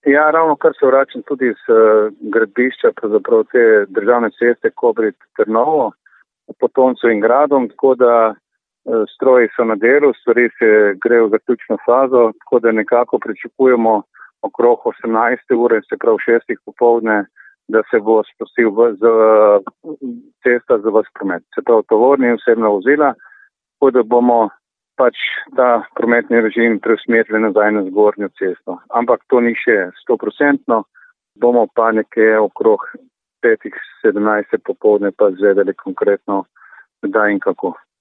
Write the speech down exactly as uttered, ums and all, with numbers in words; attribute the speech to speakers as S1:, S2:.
S1: Ja, ravno kar se vračam tudi z gradbišča, pravzaprav te državne ceste Kobarid-Trnovo, Potoncu in Gradom, tako da stroji so na delu, stvari se grejo v zaključno fazo, tako da nekako pričakujemo okrog osemnajste ure, se prav šestih popoldne, da se bo spustil v, z, cesta za ves promet. Se prav tovorni in osebna vozila, tako da bomo pač ta prometni režim preusmerili nazaj na zgornjo cesto. Ampak to ni še stoprocentno, bomo pa nekje okrog petih sedemnajste popoldne pa izvedeli konkretno kdaj in kako.